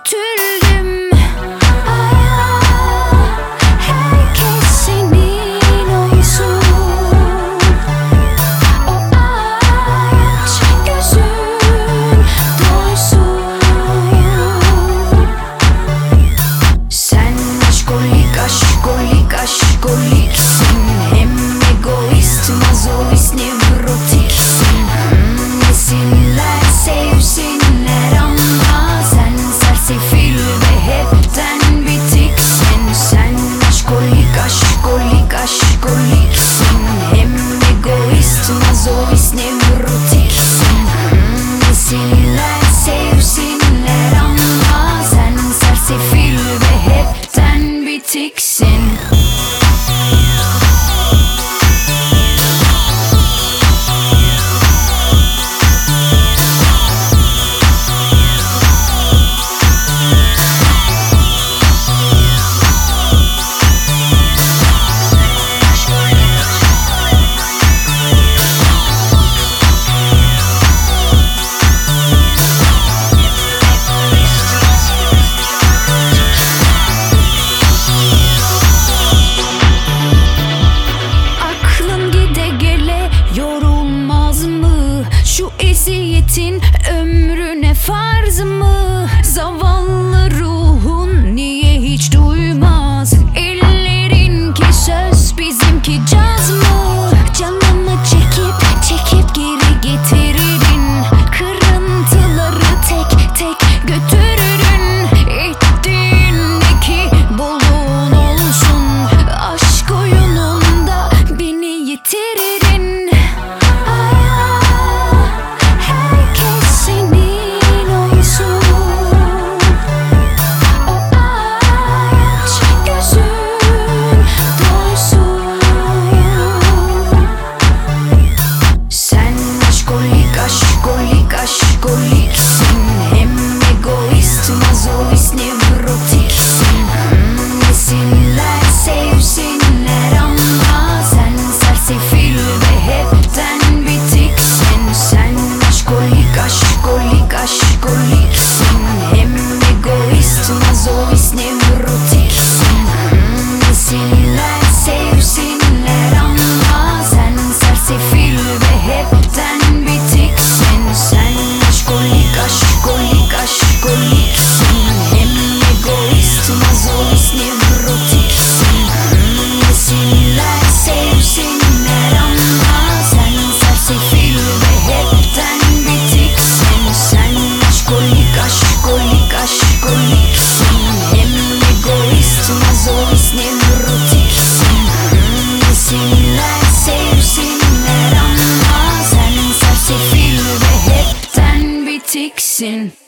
götürdüm. Herkes senin oysun. O aç gözün doysun. Sen aşkolik, aşkolik, aşkoliksin. Hem egoist, mazoist, nevrotiksin. Yesinler, sevsinler ama sen sersefil ve hepten bitiksin. Sen aşkolik, aşkolik, aşkoliksin. Hem egoist, mazoist, nevrotiksin. Yesinler, sevsinler ama sen sersefil ve hepten bitiksin. Şu eziyetin ömrüne farz mı? Zavallı ruhun niye hiç duymaz? Ellerinki söz, bizimki caz mı? Canımı çekip çekip geri getiririn. Kırıntıları tek tek götürürün. Ettiğindeki bolluğun olsun. Aşk oyununda beni yitiririn. Aşkolik, aşkoliksin. Hem egoist, mazoist, nevrotiksin. Yesinler, sevsinler ama sen sersefil ve hepten bitiksin. Sen aşkolik, aşkolik, aşkoliksin. Hem egoist, mazoist, nevrotiksin. Yesinler, sevsinler ama sen sersefil ve hepten bitiksin. Sen aşkolik, aşkolik, aşkoliksin. Hem egoist, mazoist, nevrotiksin. Yesinler, sevsinler ama sen sersefil ve hepten bitiksin. Sen aşkolik, aşkolik, aşkoliksin. Hem egoist, mazoist, nevrotiksin. Yesinler, sevsinler ama sen sersefil ve hepten bitiksin.